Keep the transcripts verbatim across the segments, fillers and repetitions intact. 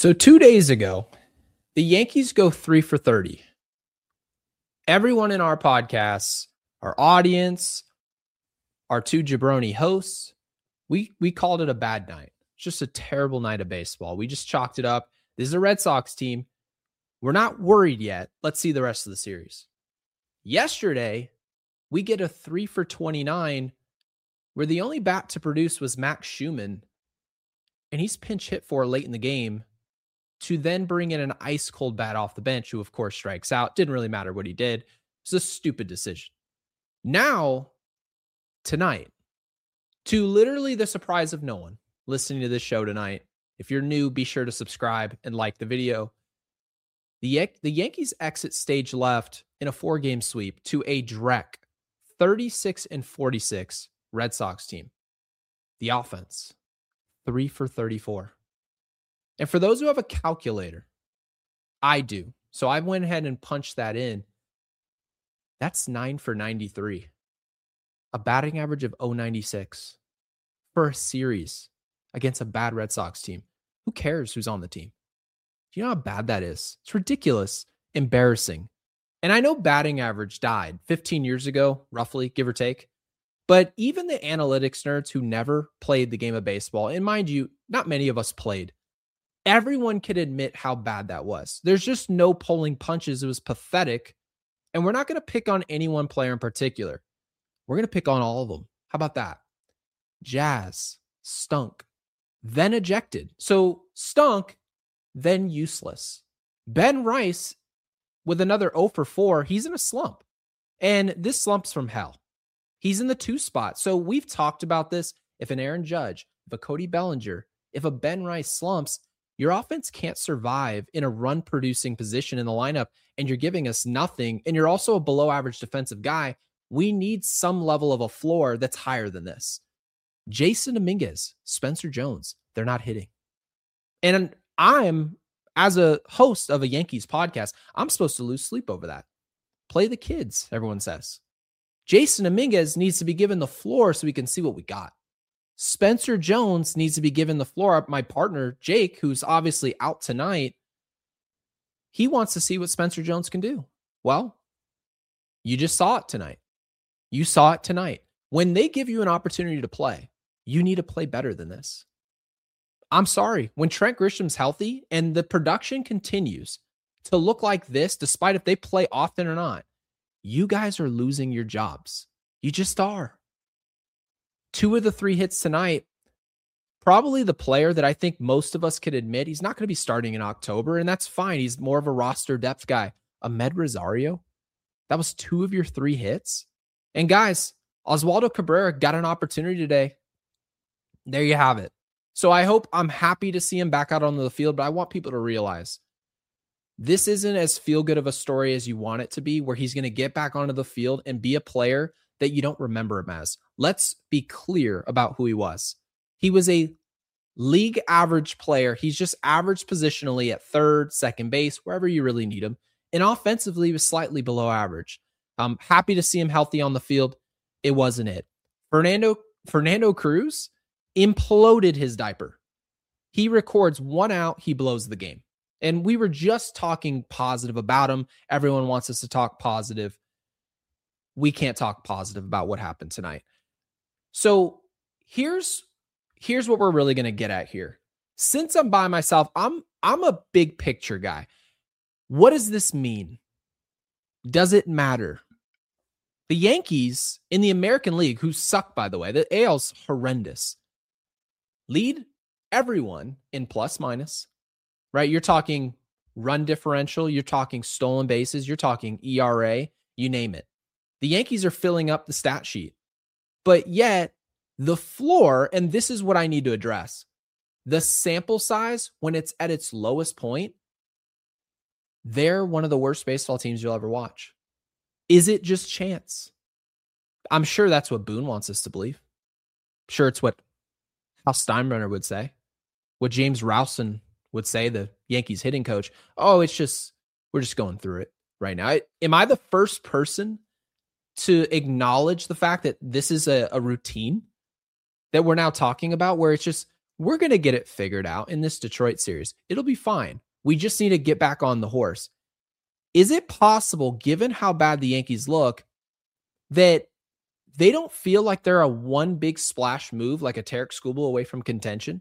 So two days ago, the Yankees go three for thirty. Everyone in our podcasts, our audience, our two jabroni hosts, we we called it a bad night. It's just a terrible night of baseball. We just chalked it up. This is a Red Sox team. We're not worried yet. Let's see the rest of the series. Yesterday, we get a three for twenty-nine where the only bat to produce was Max Schumann, and he's pinch hit for late in the game to then bring in an ice cold bat off the bench, who of course strikes out. Didn't really matter what he did. It's a stupid decision. Now, tonight, to literally the surprise of no one listening to this show tonight, if you're new, be sure to subscribe and like the video. The, the Yankees exit stage left in a four-game sweep to a D R E C thirty-six and forty-six Red Sox team. The offense, three for thirty-four. And for those who have a calculator, I do. So I went ahead and punched that in. That's nine for ninety-three. A batting average of oh ninety-six for a series against a bad Red Sox team. Who cares who's on the team? Do you know how bad that is? It's ridiculous, embarrassing. And I know batting average died fifteen years ago, roughly, give or take. But even the analytics nerds who never played the game of baseball, and mind you, not many of us played, everyone could admit how bad that was. There's just no pulling punches. It was pathetic. And we're not going to pick on any one player in particular. We're going to pick on all of them. How about that? Jazz stunk, then ejected. So stunk, then useless. Ben Rice with another oh for four. He's in a slump. And this slump's from hell. He's in the two spot. So we've talked about this. If an Aaron Judge, if a Cody Bellinger, if a Ben Rice slumps, your offense can't survive in a run-producing position in the lineup, and you're giving us nothing, and you're also a below-average defensive guy. We need some level of a floor that's higher than this. Jason Dominguez, Spencer Jones, they're not hitting. And I'm, as a host of a Yankees podcast, I'm supposed to lose sleep over that. Play the kids, everyone says. Jason Dominguez needs to be given the floor so we can see what we got. Spencer Jones needs to be given the floor. My partner, Jake, who's obviously out tonight, he wants to see what Spencer Jones can do. Well, you just saw it tonight. You saw it tonight. When they give you an opportunity to play, you need to play better than this. I'm sorry. When Trent Grisham's healthy and the production continues to look like this, despite if they play often or not, you guys are losing your jobs. You just are. Two of the three hits tonight, probably the player that I think most of us could admit he's not going to be starting in October, and that's fine. He's more of a roster depth guy. Ahmed Rosario, that was two of your three hits. And guys, Oswaldo Cabrera got an opportunity today. There you have it. So I hope, I'm happy to see him back out on the field, but I want people to realize this isn't as feel good of a story as you want it to be, where he's going to get back onto the field and be a player that you don't remember him as. Let's be clear about who he was. He was a league average player. He's just average positionally at third, second base, wherever you really need him. And offensively, he was slightly below average. I'm happy to see him healthy on the field. It wasn't it. Fernando, Fernando Cruz imploded his diaper. He records one out, he blows the game. And we were just talking positive about him. Everyone wants us to talk positive. We can't talk positive about what happened tonight. So here's, here's what we're really going to get at here. Since I'm by myself, I'm, I'm a big picture guy. What does this mean? Does it matter? The Yankees in the American League, who suck, by the way, the A L's horrendous, lead everyone in plus minus, right? You're talking run differential. You're talking stolen bases. You're talking E R A, you name it. The Yankees are filling up the stat sheet, but yet the floor, and this is what I need to address, the sample size, when it's at its lowest point, they're one of the worst baseball teams you'll ever watch. Is it just chance? I'm sure that's what Boone wants us to believe. I'm sure it's what Hal Steinbrenner would say, what James Rowson would say, the Yankees hitting coach. Oh, it's just, we're just going through it right now. I, am I the first person to acknowledge the fact that this is a, a routine that we're now talking about, where it's just, We're going to get it figured out in this Detroit series. It'll be fine. We just need to get back on the horse. Is it possible, given how bad the Yankees look, that they don't feel like they're a one big splash move like a Tarek Skubal away from contention?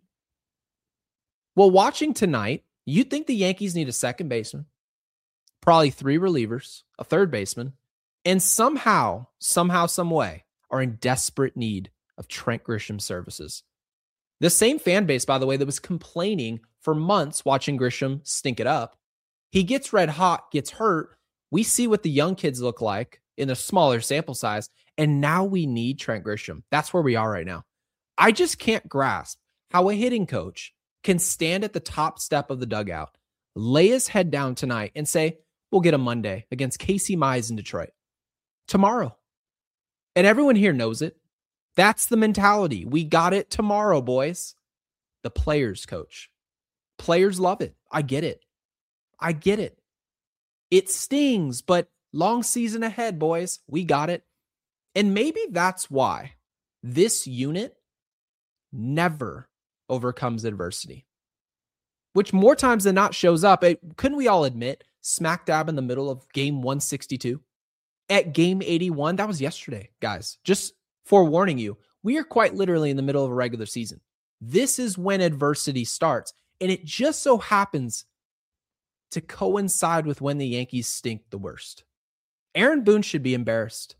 Well, watching tonight, you'd think the Yankees need a second baseman, probably three relievers, a third baseman, and somehow, somehow, some way are in desperate need of Trent Grisham's services. The same fan base, by the way, that was complaining for months watching Grisham stink it up. He gets red hot, gets hurt. We see what the young kids look like in a smaller sample size, and now we need Trent Grisham. That's where we are right now. I just can't grasp how a hitting coach can stand at the top step of the dugout, lay his head down tonight, and say, we'll get him Monday against Casey Mize in Detroit. Tomorrow. And everyone here knows it. That's the mentality. We got it tomorrow, boys. The players, coach. Players love it. I get it. I get it. It stings, but long season ahead, boys. We got it. And maybe that's why this unit never overcomes adversity, which more times than not shows up. It, couldn't we all admit, smack dab in the middle of game one sixty-two? At game eighty-one, that was yesterday, guys. Just forewarning you, we are quite literally in the middle of a regular season. This is when adversity starts, and it just so happens to coincide with when the Yankees stink the worst. Aaron Boone should be embarrassed.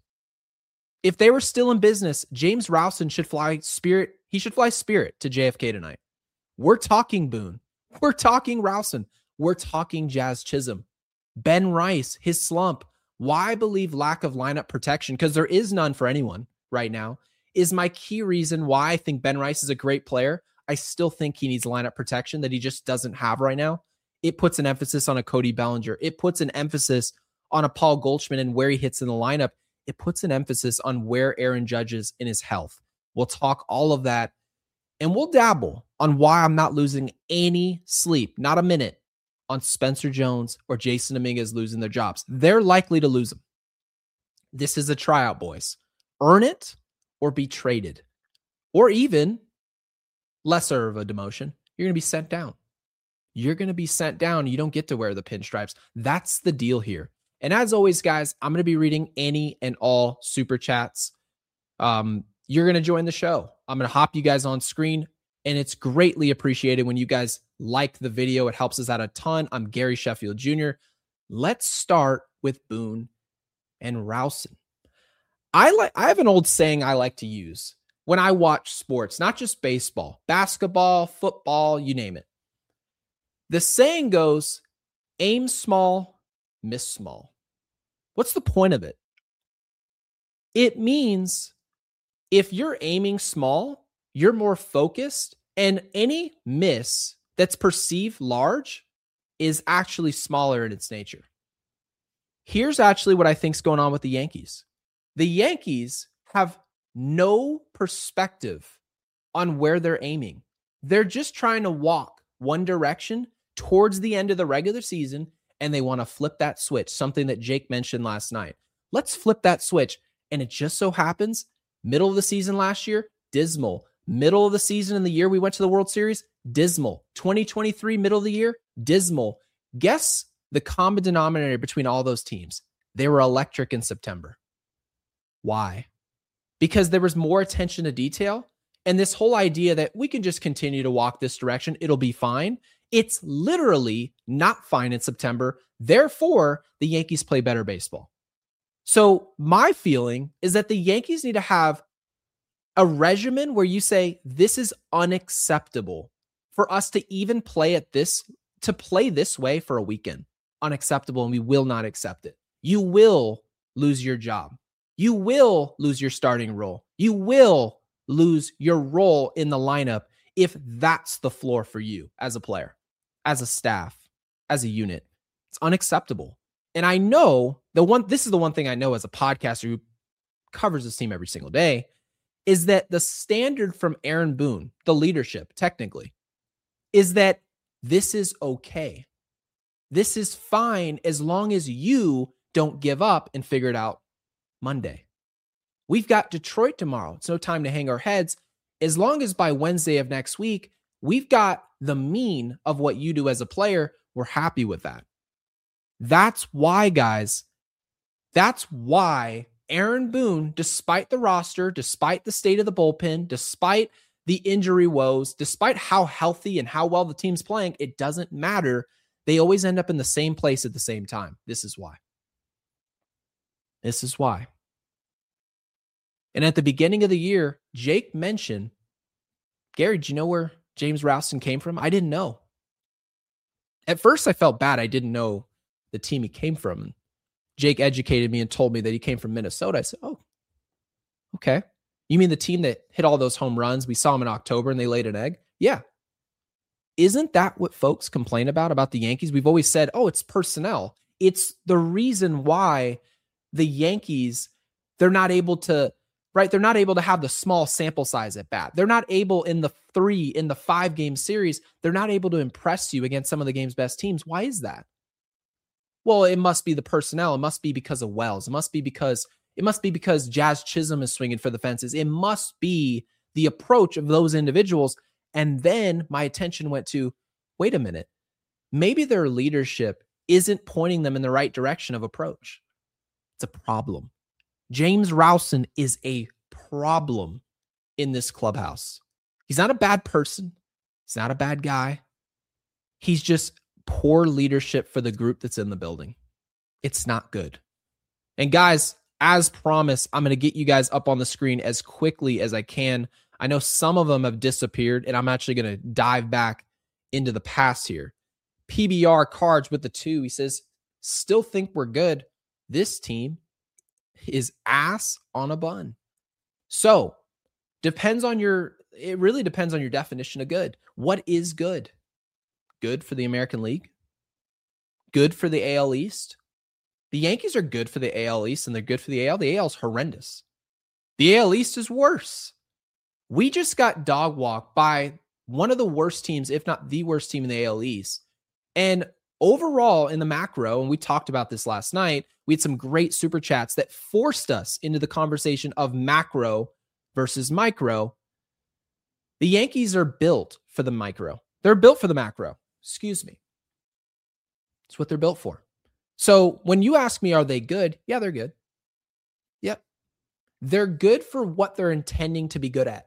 If they were still in business, James Rowson should fly Spirit. He should fly Spirit to J F K tonight. We're talking Boone. We're talking Rowson. We're talking Jazz Chisholm. Ben Rice, his slump. Why I believe lack of lineup protection, because there is none for anyone right now, is my key reason why I think Ben Rice is a great player. I still think he needs lineup protection that he just doesn't have right now. It puts an emphasis on a Cody Bellinger. It puts an emphasis on a Paul Goldschmidt and where he hits in the lineup. It puts an emphasis on where Aaron Judge is in his health. We'll talk all of that, and we'll dabble on why I'm not losing any sleep, not a minute, on Spencer Jones or Jason Dominguez losing their jobs. They're likely to lose them. This is a tryout, boys. Earn it or be traded. Or even, lesser of a demotion, you're going to be sent down. You're going to be sent down. You don't get to wear the pinstripes. That's the deal here. And as always, guys, I'm going to be reading any and all super chats. Um, you're going to join the show. I'm going to hop you guys on screen, and it's greatly appreciated when you guys like the video. It helps us out a ton. I'm Gary Sheffield Junior Let's start with Boone and Rowson. I like. I have an old saying I like to use when I watch sports, not just baseball, basketball, football, you name it. The saying goes, aim small, miss small. What's the point of it? It means if you're aiming small, you're more focused, and any miss that's perceived large is actually smaller in its nature. Here's actually what I think is going on with the Yankees. The Yankees have no perspective on where they're aiming. They're just trying to walk one direction towards the end of the regular season, and they want to flip that switch, something that Jake mentioned last night. Let's flip that switch. And it just so happens, middle of the season last year, dismal. Middle of the season in the year we went to the World Series, dismal. twenty twenty-three, middle of the year, dismal. Guess the common denominator between all those teams. They were electric in September. Why? Because there was more attention to detail, and this whole idea that we can just continue to walk this direction, it'll be fine. It's literally not fine in September. Therefore, the Yankees play better baseball. So my feeling is that the Yankees need to have a regimen where you say, this is unacceptable for us to even play at this, to play this way for a weekend. Unacceptable, and we will not accept it. You will lose your job. You will lose your starting role. You will lose your role in the lineup if that's the floor for you as a player, as a staff, as a unit. It's unacceptable. And I know the one, this is the one thing I know as a podcaster who covers this team every single day, is that the standard from Aaron Boone, the leadership, technically, is that this is okay. This is fine as long as you don't give up and figure it out Monday. We've got Detroit tomorrow. It's no time to hang our heads. As long as by Wednesday of next week, We've got the mean of what you do as a player. We're happy with that. That's why, guys, that's why Aaron Boone, despite the roster, despite the state of the bullpen, despite the injury woes, despite how healthy and how well the team's playing, it doesn't matter. They always end up in the same place at the same time. This is why. This is why. And at the beginning of the year, Jake mentioned, Gary, do you know where James Rowson came from? I didn't know. At first, I felt bad. I didn't know the team he came from. Jake educated me and told me that he came from Minnesota. I said, oh, okay. You mean the team that hit all those home runs? We saw them in October and they laid an egg? Yeah. Isn't that what folks complain about, about the Yankees? We've always said, oh, it's personnel. It's the reason why the Yankees, they're not able to, right? They're not able to have the small sample size at bat. They're not able in the three, in the five game series, they're not able to impress you against some of the game's best teams. Why is that? Well, it must be the personnel. It must be because of Wells. It must be because it must be because Jazz Chisholm is swinging for the fences. It must be the approach of those individuals. And then my attention went to, wait a minute, maybe their leadership isn't pointing them in the right direction of approach. It's a problem. James Rowson is a problem in this clubhouse. He's not a bad person. He's not a bad guy. He's just poor leadership for the group that's in the building. It's not good. And guys, as promised, I'm going to get you guys up on the screen as quickly as I can. I know some of them have disappeared, and I'm actually going to dive back into the past here. P B R Cards with the two. He says, still think we're good. This team is ass on a bun. So, depends on your, it really depends on your definition of good. What is good? Good for the American League? Good for the A L East? The Yankees are good for the A L East and they're good for the A L. The A L is horrendous. The A L East is worse. We just got dog walked by one of the worst teams, if not the worst team in the A L East. And overall in the macro, and we talked about this last night, we had some great super chats that forced us into the conversation of macro versus micro. The Yankees are built for the micro. They're built for the macro. Excuse me. It's what they're built for. So when you ask me, are they good? Yeah, they're good. Yep. They're good for what they're intending to be good at.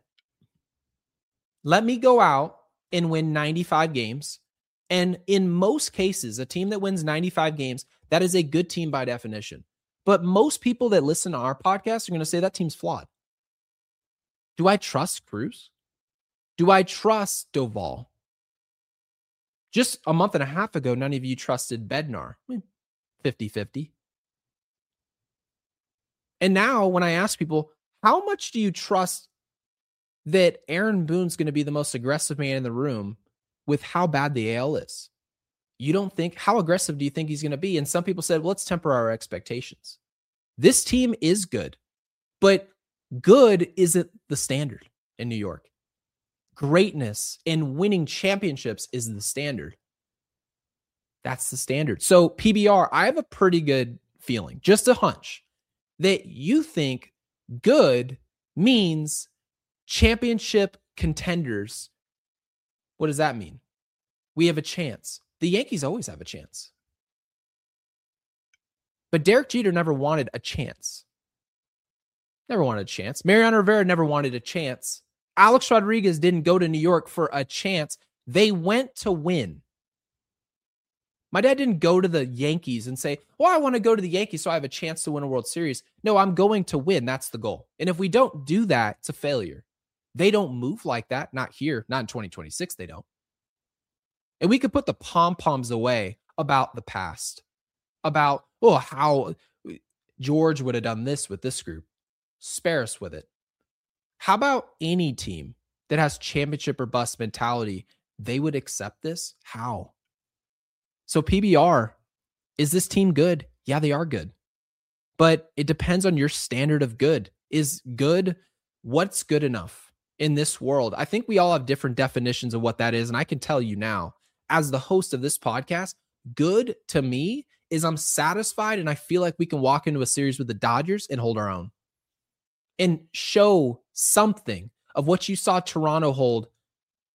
Let me go out and win ninety-five games. And in most cases, a team that wins ninety-five games, that is a good team by definition. But most people that listen to our podcast are going to say that team's flawed. Do I trust Cruz? Do I trust Doval? Just a month and a half ago, none of you trusted Bednar. fifty-fifty. And now when I ask people, how much do you trust that Aaron Boone's going to be the most aggressive man in the room with how bad the A L is? You don't think, how aggressive do you think he's going to be? And some people said, well, let's temper our expectations. This team is good, but good isn't the standard in New York. Greatness and winning championships is the standard. That's the standard. So P B R, I have a pretty good feeling, just a hunch, that you think good means championship contenders. What does that mean? We have a chance. The Yankees always have a chance. But Derek Jeter never wanted a chance. Never wanted a chance. Mariano Rivera never wanted a chance. Alex Rodriguez didn't go to New York for a chance. They went to win. My dad didn't go to the Yankees and say, well, I want to go to the Yankees so I have a chance to win a World Series. No, I'm going to win. That's the goal. And if we don't do that, it's a failure. They don't move like that. Not here. Not in twenty twenty-six. They don't. And we could put the pom-poms away about the past. About, oh, how George would have done this with this group. Spare us with it. How about any team that has championship or bust mentality? They would accept this? How? So P B R, is this team good? Yeah, they are good. But it depends on your standard of good. Is good, what's good enough in this world? I think we all have different definitions of what that is. And I can tell you now, as the host of this podcast, good to me is I'm satisfied and I feel like we can walk into a series with the Dodgers and hold our own. And show something of what you saw Toronto hold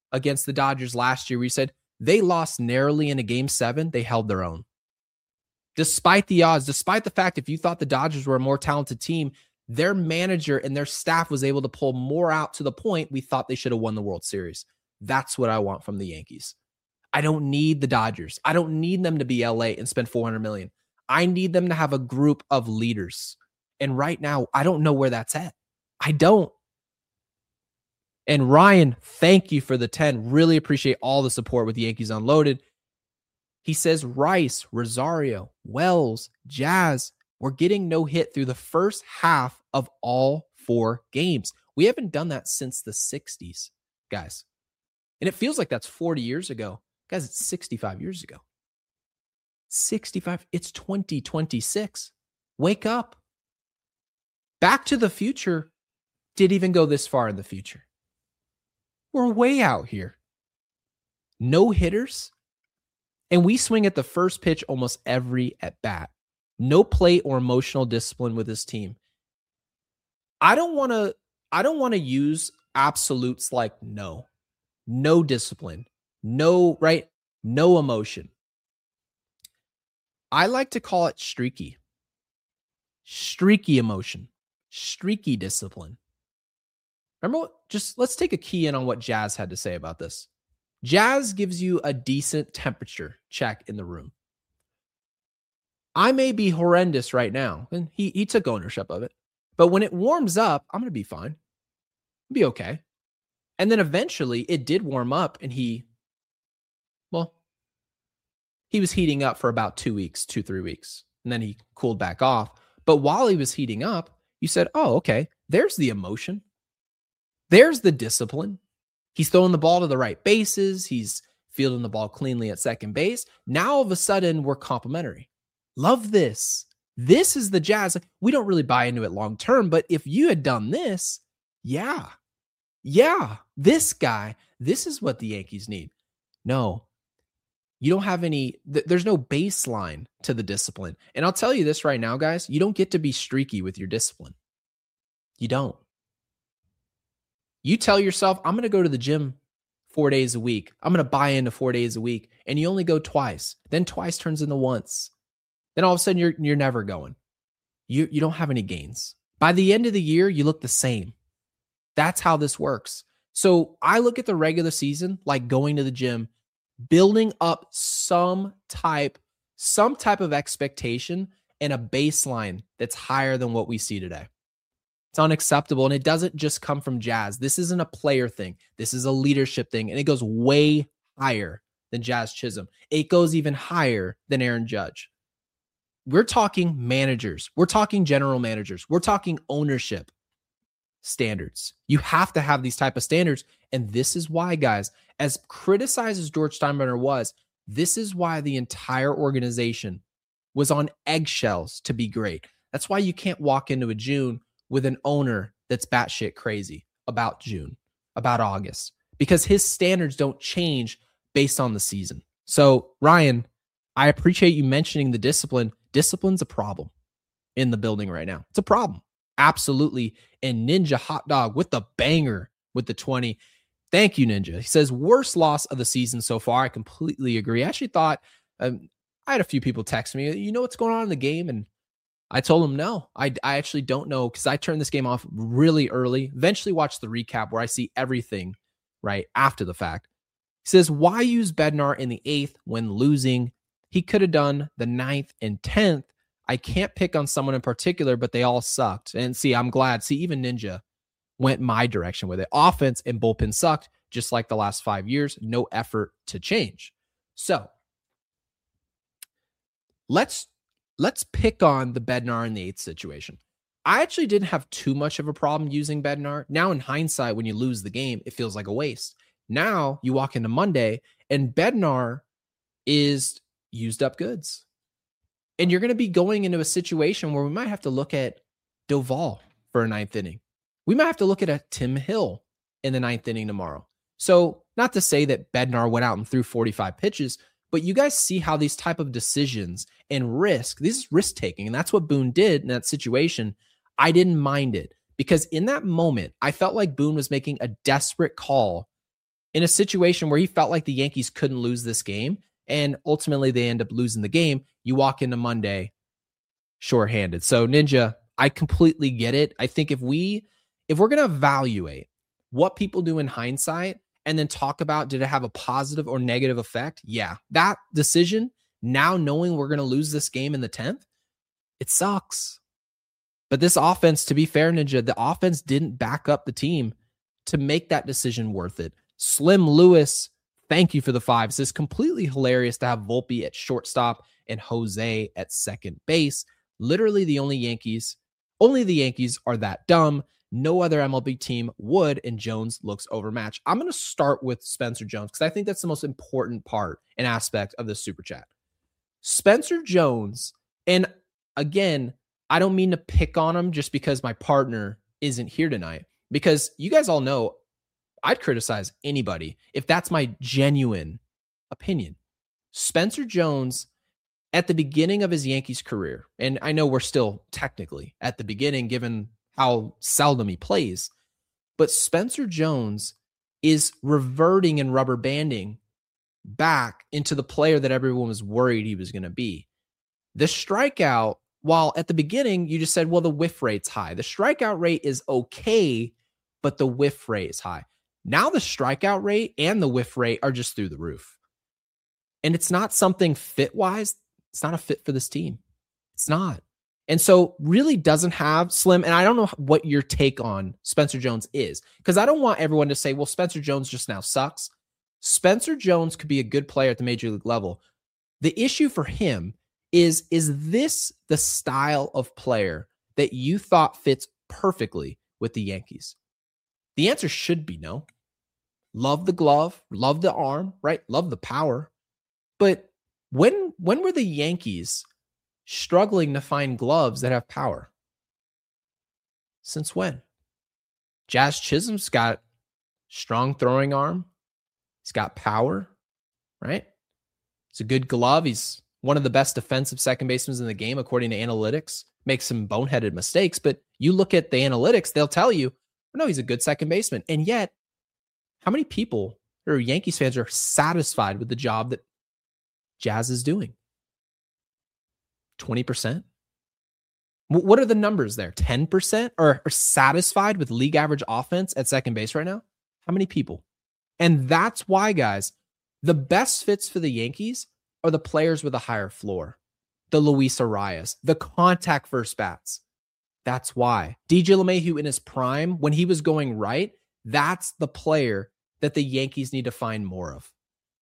against the Dodgers last year where you said they lost narrowly in a game seven, they held their own. Despite the odds, despite the fact if you thought the Dodgers were a more talented team, their manager and their staff was able to pull more out to the point we thought they should have won the World Series. That's what I want from the Yankees. I don't need the Dodgers. I don't need them to be L A and spend four hundred million dollars. I need them to have a group of leaders. And right now, I don't know where that's at. I don't. And Ryan, thank you for the ten. Really appreciate all the support with the Yankees Unloaded. He says Rice, Rosario, Wells, Jazz, we're getting no hit through the first half of all four games. We haven't done that since the sixties, guys. And it feels like that's forty years ago. Guys, it's sixty-five years ago. sixty-five. It's twenty twenty-six. Wake up. Back to the Future didn't even go this far in the future. We're way out here. No hitters. And we swing at the first pitch almost every at bat. No play or emotional discipline with this team. I don't want to, I don't want to use absolutes like no, no discipline, no, right? No emotion. I like to call it streaky. Streaky emotion, streaky discipline. Remember what, just let's take a key in on what Jazz had to say about this. Jazz gives you a decent temperature check in the room. I may be horrendous right now, and he he took ownership of it. But when it warms up, I'm going to be fine. Be okay. And then eventually it did warm up, and he, well, he was heating up for about two weeks, two, three weeks. And then he cooled back off. But while he was heating up, you said, oh, okay, there's the emotion. There's the discipline. He's throwing the ball to the right bases. He's fielding the ball cleanly at second base. Now, all of a sudden, we're complimentary. Love this. This is the Jazz. We don't really buy into it long term, but if you had done this, yeah, yeah, this guy, this is what the Yankees need. No, you don't have any, th- there's no baseline to the discipline. And I'll tell you this right now, guys, you don't get to be streaky with your discipline. You don't. You tell yourself, I'm going to go to the gym four days a week. I'm going to buy into four days a week. And you only go twice. Then twice turns into once. Then all of a sudden you're, you're never going. You, you don't have any gains. By the end of the year, you look the same. That's how this works. So I look at the regular season like going to the gym, building up some type, some type of expectation and a baseline that's higher than what we see today. It's unacceptable, and it doesn't just come from Jazz. This isn't a player thing. This is a leadership thing, and it goes way higher than Jazz Chisholm. It goes even higher than Aaron Judge. We're talking managers. We're talking general managers. We're talking ownership standards. You have to have these type of standards, and this is why, guys, as criticized as George Steinbrenner was, this is why the entire organization was on eggshells to be great. That's why you can't walk into a June with an owner that's batshit crazy about June, about August, because his standards don't change based on the season. So, Ryan, I appreciate you mentioning the discipline. Discipline's a problem in the building right now. It's a problem. Absolutely. And Ninja Hot Dog with the banger with the twenty. Thank you, Ninja. He says, worst loss of the season so far. I completely agree. I actually thought, um, I had a few people text me, you know what's going on in the game? And I told him no, I, I actually don't know because I turned this game off really early. Eventually watched the recap where I see everything right after the fact. He says, why use Bednar in the eighth when losing? He could have done the ninth and tenth. I can't pick on someone in particular, but they all sucked. And see, I'm glad. See, even Ninja went my direction with it. Offense and bullpen sucked, just like the last five years. No effort to change. So let's Let's pick on the Bednar in the eighth situation. I actually didn't have too much of a problem using Bednar. Now, in hindsight, when you lose the game, it feels like a waste. Now, you walk into Monday, and Bednar is used up goods. And you're going to be going into a situation where we might have to look at Doval for a ninth inning. We might have to look at a Tim Hill in the ninth inning tomorrow. So, not to say that Bednar went out and threw forty-five pitches, but you guys see how these type of decisions and risk, this is risk taking. And that's what Boone did in that situation. I didn't mind it because in that moment, I felt like Boone was making a desperate call in a situation where he felt like the Yankees couldn't lose this game, and ultimately they end up losing the game. You walk into Monday shorthanded. So Ninja, I completely get it. I think if we, if we're going to evaluate what people do in hindsight and then talk about, did it have a positive or negative effect? Yeah, that decision, now knowing we're going to lose this game in the tenth, it sucks. But this offense, to be fair, Ninja, the offense didn't back up the team to make that decision worth it. Slim Lewis, thank you for the fives. It's completely hilarious to have Volpe at shortstop and Jose at second base. Literally the only Yankees, only the Yankees are that dumb. No other M L B team would, and Jones looks overmatched. I'm going to start with Spencer Jones because I think that's the most important part and aspect of this super chat. Spencer Jones, and again, I don't mean to pick on him just because my partner isn't here tonight, because you guys all know I'd criticize anybody if that's my genuine opinion. Spencer Jones, at the beginning of his Yankees career, and I know we're still technically at the beginning given how seldom he plays, but Spencer Jones is reverting and rubber banding back into the player that everyone was worried he was going to be. The strikeout, while at the beginning you just said, well, the whiff rate's high. The strikeout rate is okay, but the whiff rate is high. Now the strikeout rate and the whiff rate are just through the roof. And it's not something fit-wise. It's not a fit for this team. It's not. And so really doesn't have Slim. And I don't know what your take on Spencer Jones is, because I don't want everyone to say, well, Spencer Jones just now sucks. Spencer Jones could be a good player at the major league level. The issue for him is, is this the style of player that you thought fits perfectly with the Yankees? The answer should be no. Love the glove, love the arm, right? Love the power. But when, when were the Yankees struggling to find gloves that have power? Since when? Jazz Chisholm's got strong throwing arm. He's got power, right? It's a good glove. He's one of the best defensive second basemen in the game, according to analytics. Makes some boneheaded mistakes, but you look at the analytics, they'll tell you, no, he's a good second baseman. And yet, how many people who are Yankees fans are satisfied with the job that Jazz is doing? twenty percent? What are the numbers there? ten percent are, are satisfied with league average offense at second base right now? How many people? And that's why, guys, the best fits for the Yankees are the players with a higher floor. The Luis Arias, the contact first bats. That's why. D J LeMahieu in his prime, when he was going right, that's the player that the Yankees need to find more of.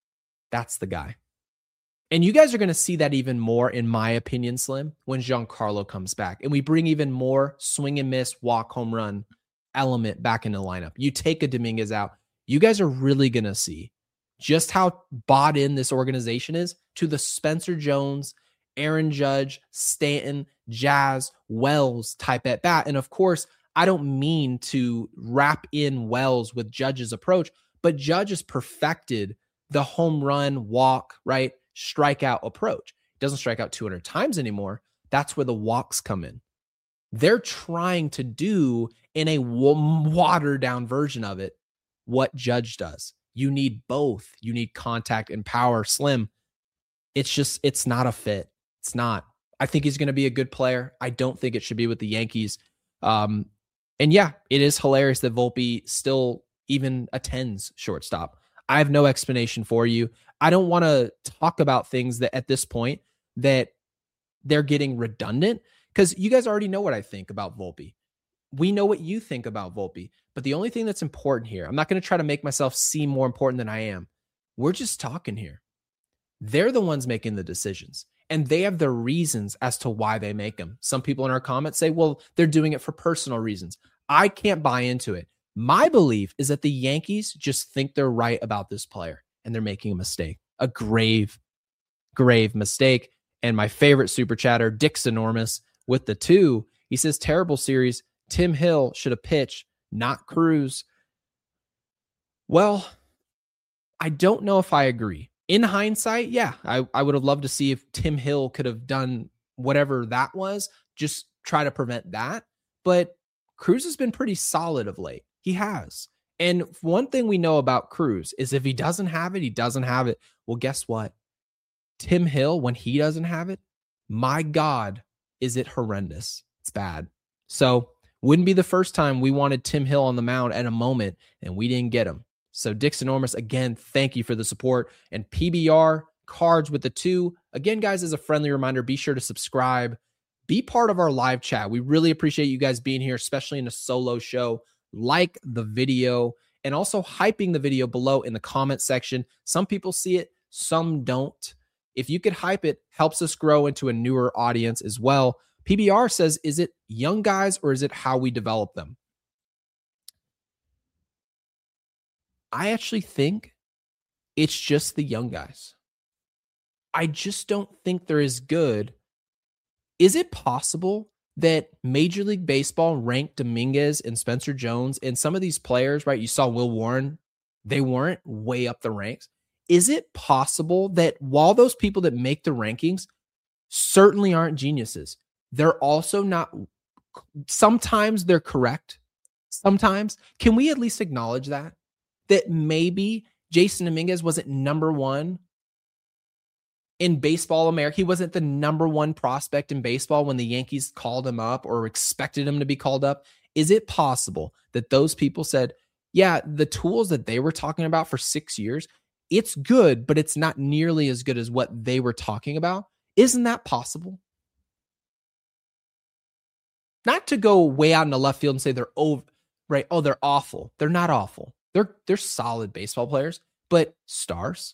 That's the guy. And you guys are going to see that even more, in my opinion, Slim, when Giancarlo comes back. And we bring even more swing and miss, walk, home run element back in the lineup. You take a Dominguez out. You guys are really going to see just how bought in this organization is to the Spencer Jones, Aaron Judge, Stanton, Jazz, Wells type at bat. And of course, I don't mean to wrap in Wells with Judge's approach, but Judge has perfected the home run, walk, right? Strikeout approach. He doesn't strike out two hundred times anymore. That's where the walks come in. They're trying to do, in a watered down version of it, what Judge does. You need both. You need contact and power. Slim, it's just, it's not a fit. It's not. I think he's going to be a good player. I don't think it should be with the Yankees. Um, and yeah, it is hilarious that Volpe still even attends shortstop. I have no explanation for you. I don't want to talk about things that at this point that they're getting redundant, because you guys already know what I think about Volpe. We know what you think about Volpe, but the only thing that's important here, I'm not going to try to make myself seem more important than I am. We're just talking here. They're the ones making the decisions, and they have their reasons as to why they make them. Some people in our comments say, well, they're doing it for personal reasons. I can't buy into it. My belief is that the Yankees just think they're right about this player, and they're making a mistake, a grave, grave mistake. And my favorite super chatter, Dick's Enormous, with the two, he says, terrible series. Tim Hill should have pitched, not Cruz. Well, I don't know if I agree. In hindsight, yeah, I, I would have loved to see if Tim Hill could have done whatever that was, just try to prevent that. But Cruz has been pretty solid of late. He has. And one thing we know about Cruz is if he doesn't have it, he doesn't have it. Well, guess what? Tim Hill, when he doesn't have it, my God, is it horrendous. It's bad. So wouldn't be the first time we wanted Tim Hill on the mound at a moment and we didn't get him. So Dick's Enormous, again, thank you for the support. And P B R cards with the two. Again, guys, as a friendly reminder, be sure to subscribe. Be part of our live chat. We really appreciate you guys being here, especially in a solo show. Like the video and also hyping the video below in the comment section. Some people see it, some don't. If you could hype it, helps us grow into a newer audience as well. P B R says, is it young guys or is it how we develop them? I actually think it's just the young guys. I just don't think they're as good. Is it possible that Major League Baseball ranked Dominguez and Spencer Jones and some of these players, right? You saw Will Warren, they weren't way up the ranks. Is it possible that while those people that make the rankings certainly aren't geniuses, they're also not, sometimes they're correct. Sometimes, can we at least acknowledge that? That maybe Jason Dominguez wasn't number one in Baseball America. He wasn't the number one prospect in baseball when the Yankees called him up or expected him to be called up. Is it possible that those people said, yeah, the tools that they were talking about for six years, it's good, but it's not nearly as good as what they were talking about? Isn't that possible? Not to go way out in the left field and say they're over, right? Oh, they're awful. They're not awful. They're, they're solid baseball players, but stars.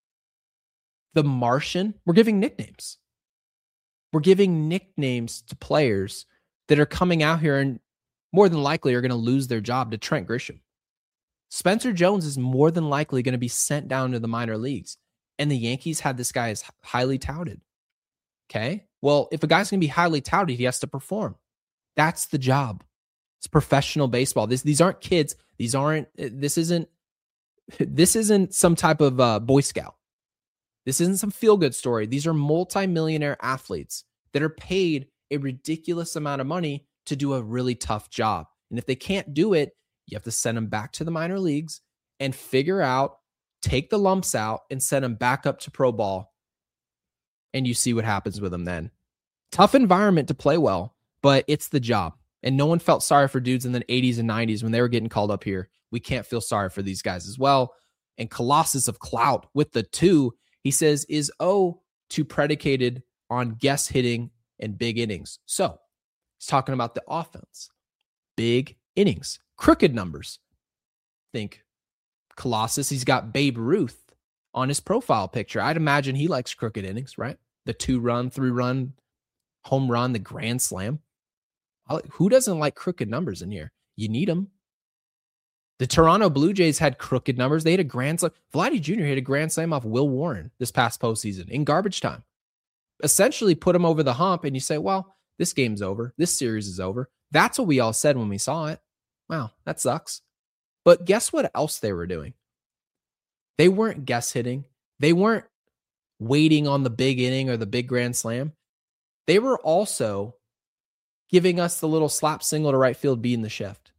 The Martian, we're giving nicknames. We're giving nicknames to players that are coming out here and more than likely are going to lose their job to Trent Grisham. Spencer Jones is more than likely going to be sent down to the minor leagues. And the Yankees had this guy as highly touted. Okay. Well, if a guy's going to be highly touted, he has to perform. That's the job. It's professional baseball. This, these aren't kids. These aren't, this isn't, this isn't some type of uh, Boy Scout. This isn't some feel-good story. These are multimillionaire athletes that are paid a ridiculous amount of money to do a really tough job. And if they can't do it, you have to send them back to the minor leagues and figure out, take the lumps out and send them back up to pro ball. And you see what happens with them then. Tough environment to play well, but it's the job. And no one felt sorry for dudes in the eighties and nineties when they were getting called up here. We can't feel sorry for these guys as well. And Colossus of Clout with the two, he says, is O too predicated on guess hitting and big innings? So he's talking about the offense. Big innings. Crooked numbers. Think Colossus, he's got Babe Ruth on his profile picture. I'd imagine he likes crooked innings, right? The two-run, three-run, home run, the grand slam. Who doesn't like crooked numbers in here? You need them. The Toronto Blue Jays had crooked numbers. They had a grand slam. Vladdy Junior hit a grand slam off Will Warren this past postseason in garbage time. Essentially put him over the hump, and you say, well, this game's over. This series is over. That's what we all said when we saw it. Wow, that sucks. But guess what else they were doing? They weren't guess hitting. They weren't waiting on the big inning or the big grand slam. They were also giving us the little slap single to right field beating the shift.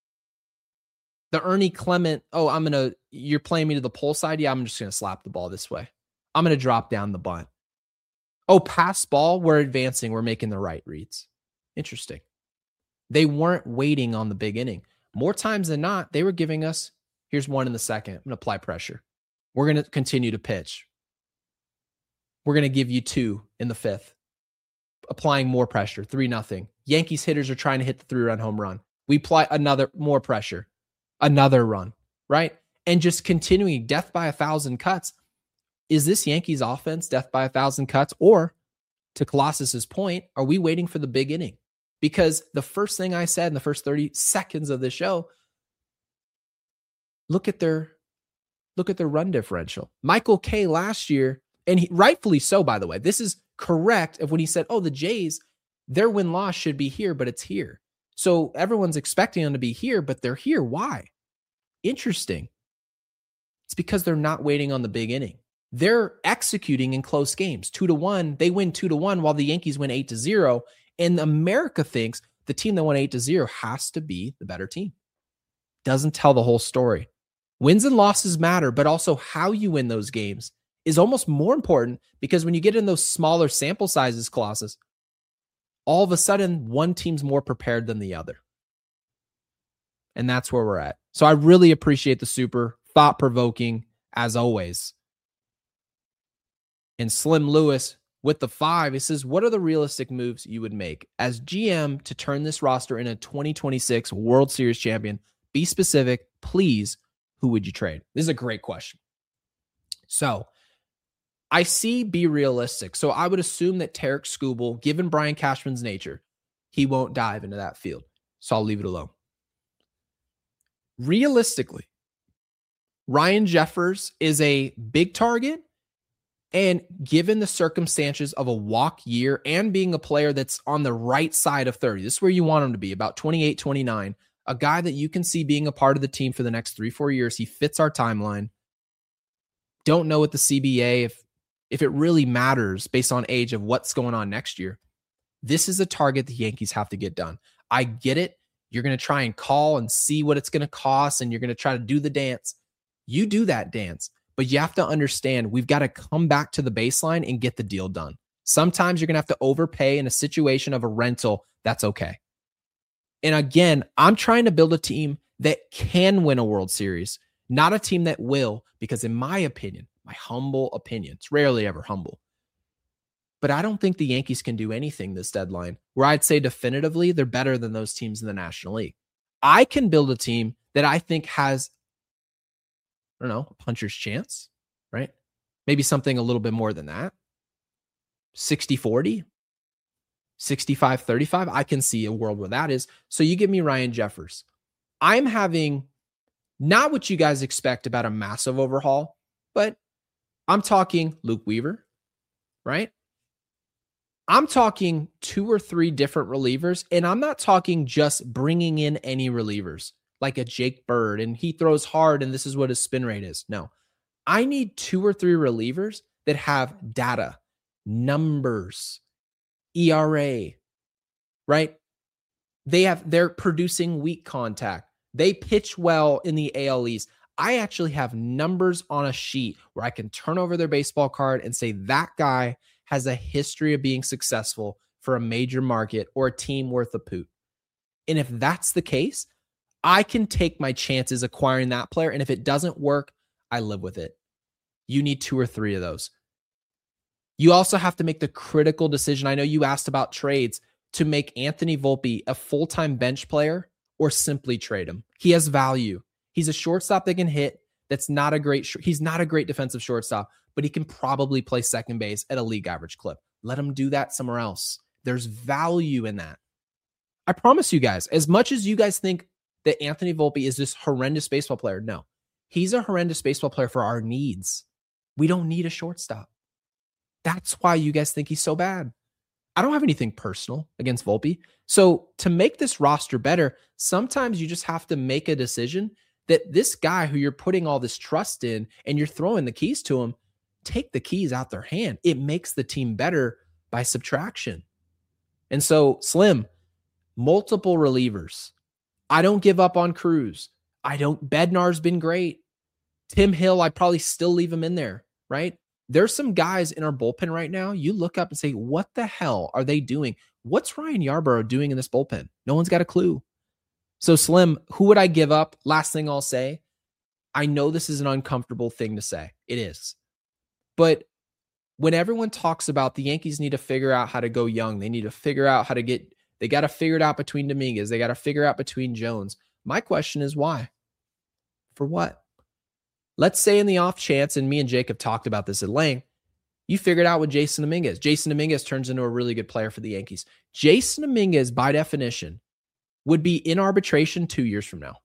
The Ernie Clement, oh, I'm going to, you're playing me to the pull side? Yeah, I'm just going to slap the ball this way. I'm going to drop down the bunt. Oh, pass ball, we're advancing. We're making the right reads. Interesting. They weren't waiting on the big inning. More times than not, they were giving us, here's one in the second. I'm going to apply pressure. We're going to continue to pitch. We're going to give you two in the fifth. Applying more pressure, three nothing. Yankees hitters are trying to hit the three-run home run. We apply another, more pressure. Another run, right? And just continuing death by a thousand cuts. Is this Yankees offense death by a thousand cuts? Or, to Colossus's point, are we waiting for the big inning? Because the first thing I said in the first thirty seconds of the show, look at their, look at their run differential. Michael Kay last year, and he, rightfully so, by the way, this is correct of when he said, oh, the Jays, their win-loss should be here, but it's here. So everyone's expecting them to be here, but they're here. Why? Interesting. It's because they're not waiting on the big inning. They're executing in close games. Two to one. They win two to one while the Yankees win eight to zero. And America thinks the team that won eight to zero has to be the better team. doesn't tell the whole story. Wins and losses matter, but also how you win those games is almost more important, because when you get in those smaller sample sizes clauses, all of a sudden one team's more prepared than the other. And that's where we're at. So I really appreciate the super, thought-provoking as always. And Slim Lewis with the five, he says, what are the realistic moves you would make as G M to turn this roster into a twenty twenty-six World Series champion? Be specific, please. Who would you trade? This is a great question. So I see be realistic. So I would assume that Tarik Skubal, given Brian Cashman's nature, he won't dive into that field. So I'll leave it alone. Realistically, Ryan Jeffers is a big target. And given the circumstances of a walk year and being a player that's on the right side of thirty, this is where you want him to be, about twenty-eight, twenty-nine, a guy that you can see being a part of the team for the next three, four years. He fits our timeline. Don't know what the C B A, if, if it really matters based on age of what's going on next year. This is a target the Yankees have to get done. I get it. You're going to try and call and see what it's going to cost, and you're going to try to do the dance. You do that dance. But you have to understand, we've got to come back to the baseline and get the deal done. Sometimes you're going to have to overpay in a situation of a rental. That's okay. And again, I'm trying to build a team that can win a World Series, not a team that will, because in my opinion, my humble opinion, it's rarely ever humble, but I don't think the Yankees can do anything this deadline where I'd say definitively they're better than those teams in the National League. I can build a team that I think has, I don't know, a puncher's chance, right? Maybe something a little bit more than that. sixty forty, sixty-five thirty-five. I can see a world where that is. So you give me Ryan Jeffers. I'm having not what you guys expect about a massive overhaul, but I'm talking Luke Weaver, right? I'm talking two or three different relievers, and I'm not talking just bringing in any relievers like a Jake Bird, and he throws hard, and this is what his spin rate is. No, I need two or three relievers that have data, numbers, E R A, right? They have, they're producing weak contact. They pitch well in the A L East. I actually have numbers on a sheet where I can turn over their baseball card and say that guy has a history of being successful for a major market or a team worth a poot. And if that's the case, I can take my chances acquiring that player. And if it doesn't work, I live with it. You need two or three of those. You also have to make the critical decision. I know you asked about trades, to make Anthony Volpe a full-time bench player or simply trade him. He has value. He's a shortstop that can hit. That's not a great, sh- he's not a great defensive shortstop, but he can probably play second base at a league average clip. Let him do that somewhere else. There's value in that. I promise you guys, as much as you guys think that Anthony Volpe is this horrendous baseball player, no, he's a horrendous baseball player for our needs. We don't need a shortstop. That's why you guys think he's so bad. I don't have anything personal against Volpe. So to make this roster better, sometimes you just have to make a decision that this guy who you're putting all this trust in and you're throwing the keys to him, take the keys out their hand. It makes the team better by subtraction. And so Slim, multiple relievers. I don't give up on Cruz. I don't, Bednar's been great. Tim Hill, I probably still leave him in there, right? There's some guys in our bullpen right now. You look up and say, what the hell are they doing? What's Ryan Yarbrough doing in this bullpen? No one's got a clue. So Slim, who would I give up? Last thing I'll say, I know this is an uncomfortable thing to say. It is. But when everyone talks about the Yankees need to figure out how to go young, they need to figure out how to get, they got to figure it out between Dominguez. They got to figure out between Jones. My question is why? For what? Let's say in the off chance, and me and Jake have talked about this at length, you figured out with Jason Dominguez. Jason Dominguez turns into a really good player for the Yankees. Jason Dominguez, by definition, would be in arbitration two years from now.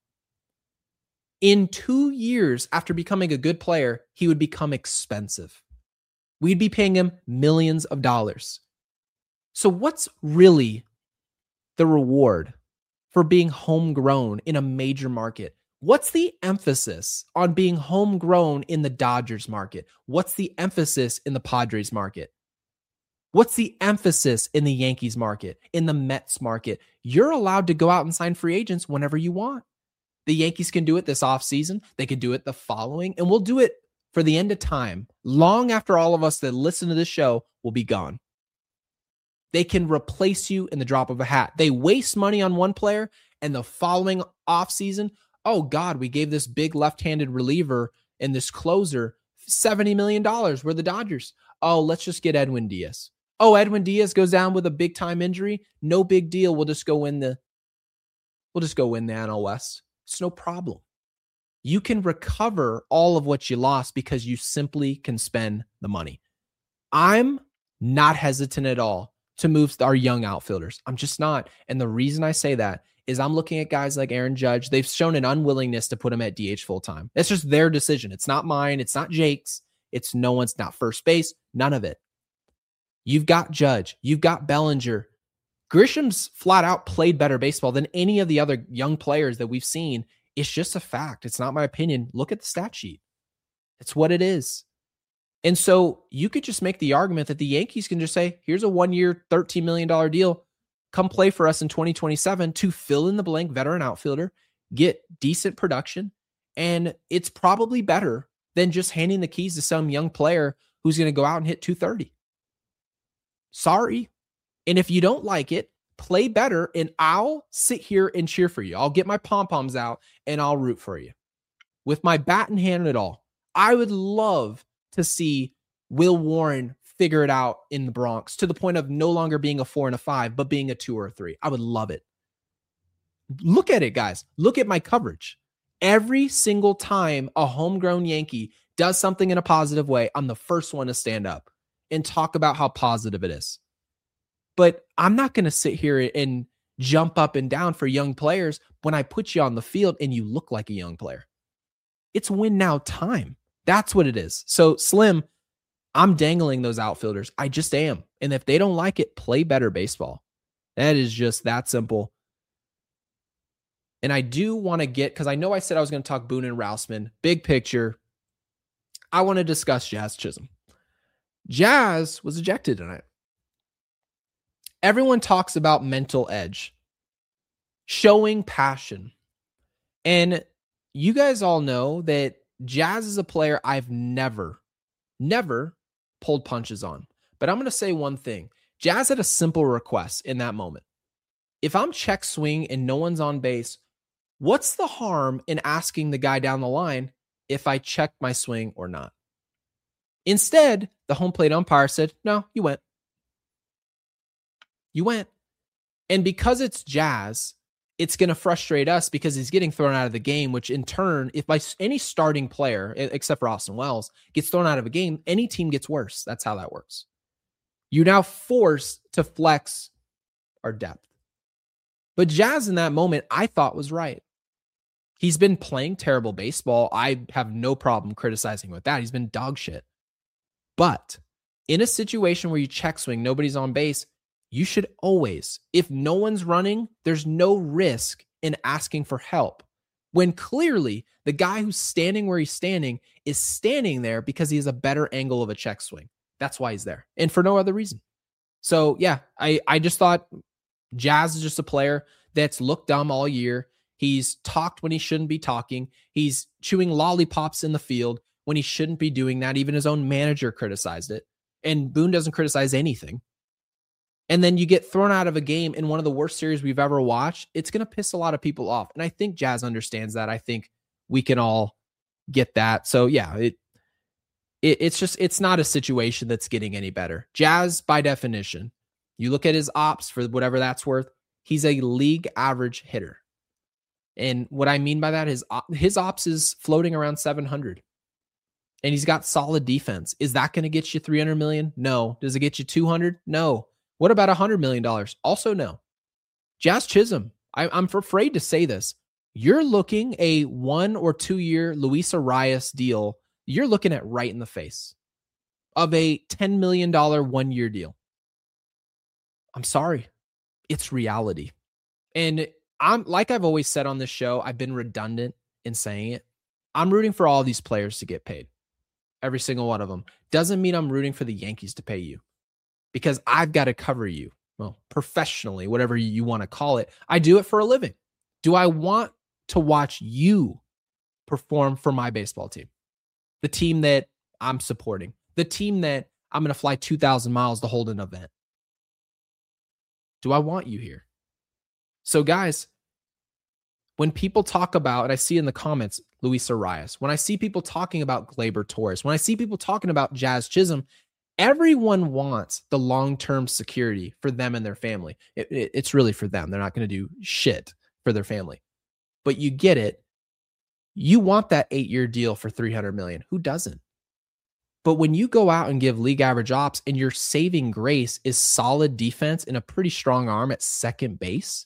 In two years after becoming a good player, he would become expensive. We'd be paying him millions of dollars. So what's really the reward for being homegrown in a major market? What's the emphasis on being homegrown in the Dodgers market? What's the emphasis in the Padres market? What's the emphasis in the Yankees market, in the Mets market? You're allowed to go out and sign free agents whenever you want. The Yankees can do it this offseason. They could do it the following, and we'll do it for the end of time, long after all of us that listen to this show will be gone. They can replace you in the drop of a hat. They waste money on one player, and the following offseason, oh God, we gave this big left-handed reliever and this closer seventy million dollars. We're the Dodgers. Oh, let's just get Edwin Diaz. Oh, Edwin Diaz goes down with a big-time injury. No big deal. We'll just go win the, we'll just go win the N L West. It's no problem. You can recover all of what you lost because you simply can spend the money. I'm not hesitant at all to move our young outfielders. I'm just not. And the reason I say that is I'm looking at guys like Aaron Judge. They've shown an unwillingness to put him at D H full time. It's just their decision. It's not mine. It's not Jake's. It's no one's, not first base. None of it. You've got Judge. You've got Bellinger. Grisham's flat out played better baseball than any of the other young players that we've seen. It's just a fact. It's not my opinion. Look at the stat sheet. It's what it is. And so you could just make the argument that the Yankees can just say, here's a one-year, thirteen million dollars deal. Come play for us in twenty twenty-seven to fill in the blank veteran outfielder, get decent production. And it's probably better than just handing the keys to some young player who's going to go out and hit two thirty. Sorry. And if you don't like it, play better, and I'll sit here and cheer for you. I'll get my pom-poms out, and I'll root for you. With my bat in hand and all, I would love to see Will Warren figure it out in the Bronx to the point of no longer being a four and a five, but being a two or a three. I would love it. Look at it, guys. Look at my coverage. Every single time a homegrown Yankee does something in a positive way, I'm the first one to stand up and talk about how positive it is. But I'm not going to sit here and jump up and down for young players when I put you on the field and you look like a young player. It's win now time. That's what it is. So Slim, I'm dangling those outfielders. I just am. And if they don't like it, play better baseball. That is just that simple. And I do want to get, because I know I said I was going to talk Boone and Rousman. Big picture, I want to discuss Jazz Chisholm. Jazz was ejected tonight. Everyone talks about mental edge, showing passion. And you guys all know that Jazz is a player I've never, never pulled punches on. But I'm going to say one thing. Jazz had a simple request in that moment. If I'm check swing and no one's on base, what's the harm in asking the guy down the line if I check my swing or not? Instead, the home plate umpire said, no, you went. You went. And because it's Jazz, it's going to frustrate us because he's getting thrown out of the game, which in turn, if by any starting player, except for Austin Wells, gets thrown out of a game, any team gets worse. That's how that works. You're now forced to flex our depth. But Jazz in that moment, I thought was right. He's been playing terrible baseball. I have no problem criticizing with that. He's been dog shit. But in a situation where you check swing, nobody's on base, you should always, if no one's running, there's no risk in asking for help. When clearly the guy who's standing where he's standing is standing there because he has a better angle of a check swing. That's why he's there. And for no other reason. So yeah, I, I just thought Jazz is just a player that's looked dumb all year. He's talked when he shouldn't be talking. He's chewing lollipops in the field when he shouldn't be doing that. Even his own manager criticized it. And Boone doesn't criticize anything. And then you get thrown out of a game in one of the worst series we've ever watched. It's going to piss a lot of people off. And I think Jazz understands that. I think we can all get that. So yeah, it, it it's just, it's not a situation that's getting any better. Jazz, by definition, you look at his ops for whatever that's worth, he's a league average hitter. And what I mean by that is his ops is floating around seven hundred. And he's got solid defense. Is that going to get you three hundred million? No. Does it get you two hundred? No. What about one hundred million dollars? Also no. Jazz Chisholm, I, I'm afraid to say this. You're looking a one or two year Luis Arias deal. You're looking at right in the face of a ten million dollars one year deal. I'm sorry. It's reality. And I'm like I've always said on this show, I've been redundant in saying it. I'm rooting for all these players to get paid. Every single one of them. Doesn't mean I'm rooting for the Yankees to pay you. Because I've got to cover you, well, professionally, whatever you want to call it. I do it for a living. Do I want to watch you perform for my baseball team, the team that I'm supporting, the team that I'm going to fly two thousand miles to hold an event. Do I want you here? So guys, when people talk about, and I see in the comments, Luis Arias, when I see people talking about Gleyber Torres, when I see people talking about Jazz Chisholm, everyone wants the long-term security for them and their family. It, it, it's really for them. They're not going to do shit for their family. But you get it. You want that eight-year deal for three hundred million dollars. Who doesn't? But when you go out and give league average ops and your saving grace is solid defense and a pretty strong arm at second base,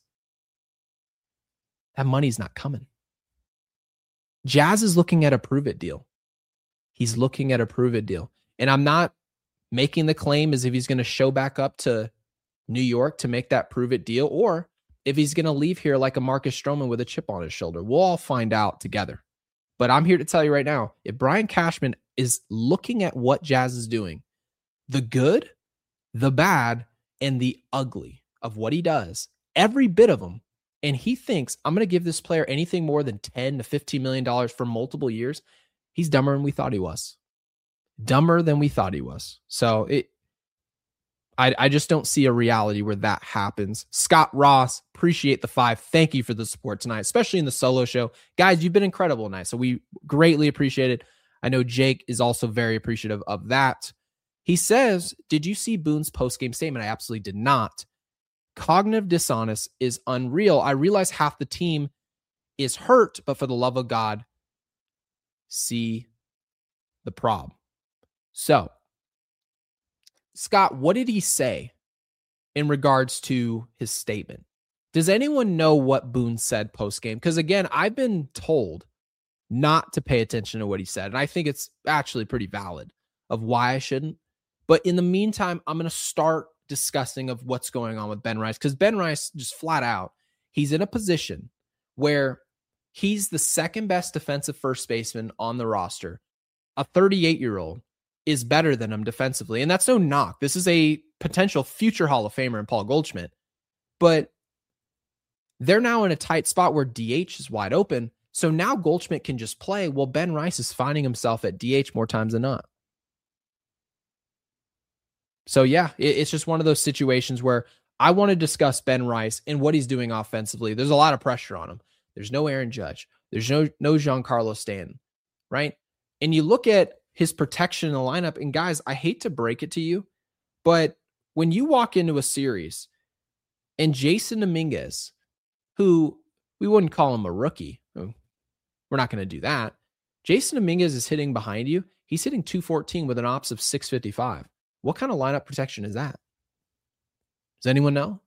that money's not coming. Jazz is looking at a prove-it deal. He's looking at a prove-it deal. And I'm not making the claim as if he's going to show back up to New York to make that prove-it deal, or if he's going to leave here like a Marcus Stroman with a chip on his shoulder. We'll all find out together. But I'm here to tell you right now, if Brian Cashman is looking at what Jazz is doing, the good, the bad, and the ugly of what he does, every bit of them, and he thinks, I'm going to give this player anything more than ten to fifteen million dollars for multiple years, he's dumber than we thought he was. Dumber than we thought he was. So it, I, I just don't see a reality where that happens. Scott Ross, appreciate the five. Thank you for the support tonight, especially in the solo show. Guys, you've been incredible tonight, so we greatly appreciate it. I know Jake is also very appreciative of that. He says, did you see Boone's post-game statement? I absolutely did not. Cognitive dishonest is unreal. I realize half the team is hurt, but for the love of God, see the problem. So, Scott, what did he say in regards to his statement? Does anyone know what Boone said post-game? Because again, I've been told not to pay attention to what he said, and I think it's actually pretty valid of why I shouldn't. But in the meantime, I'm going to start discussing of what's going on with Ben Rice, because Ben Rice, just flat out, he's in a position where he's the second best defensive first baseman on the roster. A thirty-eight-year-old is better than him defensively. And that's no knock. This is a potential future Hall of Famer in Paul Goldschmidt. But they're now in a tight spot where D H is wide open. So now Goldschmidt can just play. Well, Ben Rice is finding himself at D H more times than not. So yeah, it's just one of those situations where I want to discuss Ben Rice and what he's doing offensively. There's a lot of pressure on him. There's no Aaron Judge. There's no, no Giancarlo Stanton, right? And you look at his protection in the lineup, and guys, I hate to break it to you, but when you walk into a series and Jason Dominguez, who we wouldn't call him a rookie, we're not going to do that. Jason Dominguez is hitting behind you. He's hitting two fourteen with an ops of six fifty-five. What kind of lineup protection is that? Does anyone know?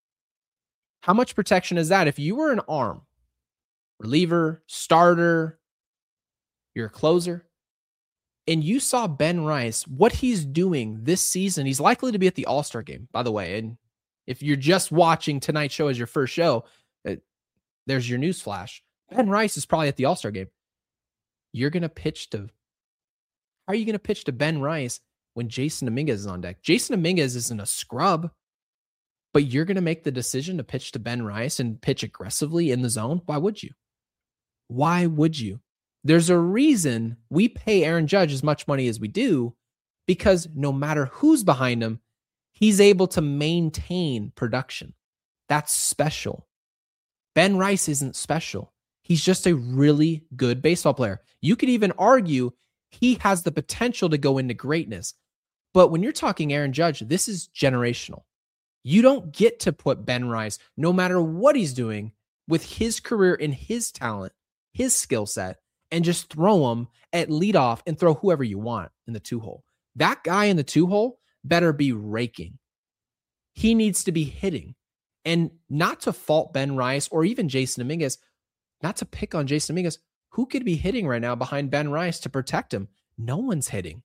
How much protection is that? If you were an arm, reliever, starter, you're a closer, and you saw Ben Rice, what he's doing this season, he's likely to be at the All-Star game, by the way. And if you're just watching tonight's show as your first show, it, there's your news flash. Ben Rice is probably at the All-Star game. You're going to pitch to, how are you going to pitch to Ben Rice when Jason Dominguez is on deck? Jason Dominguez isn't a scrub, but you're going to make the decision to pitch to Ben Rice and pitch aggressively in the zone? Why would you? Why would you? There's a reason we pay Aaron Judge as much money as we do, because no matter who's behind him, he's able to maintain production. That's special. Ben Rice isn't special. He's just a really good baseball player. You could even argue he has the potential to go into greatness. But when you're talking Aaron Judge, this is generational. You don't get to put Ben Rice, no matter what he's doing, with his career and his talent, his skill set, and just throw him at leadoff and throw whoever you want in the two-hole. That guy in the two-hole better be raking. He needs to be hitting. And not to fault Ben Rice or even Jason Dominguez, not to pick on Jason Dominguez, who could be hitting right now behind Ben Rice to protect him? No one's hitting.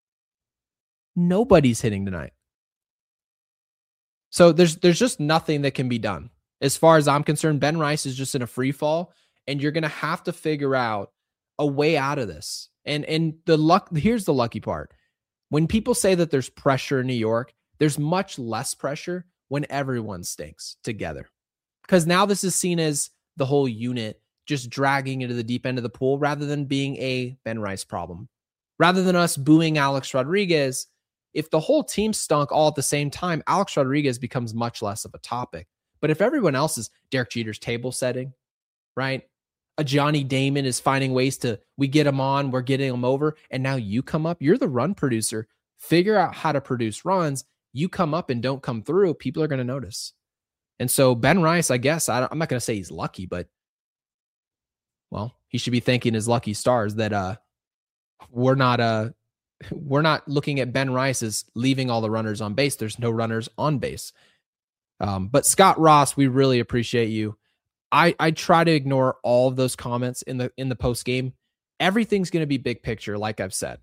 Nobody's hitting tonight. So there's there's just nothing that can be done. As far as I'm concerned, Ben Rice is just in a free fall, and you're going to have to figure out a way out of this. And and the luck, here's the lucky part. When people say that there's pressure in New York, there's much less pressure when everyone stinks together. Because now this is seen as the whole unit just dragging into the deep end of the pool rather than being a Ben Rice problem. Rather than us booing Alex Rodriguez, if the whole team stunk all at the same time, Alex Rodriguez becomes much less of a topic. But if everyone else is Derek Jeter's table setting, right? A Johnny Damon is finding ways to, we get him on, we're getting him over, and now you come up, you're the run producer, figure out how to produce runs, you come up and don't come through, people are going to notice. And so Ben Rice, I guess, I I'm not going to say he's lucky, but well, he should be thanking his lucky stars that uh, we're not uh, we're not looking at Ben Rice as leaving all the runners on base. There's no runners on base. Um, but Scott Ross, we really appreciate you. I, I try to ignore all of those comments in the in the post game. Everything's going to be big picture, like I've said.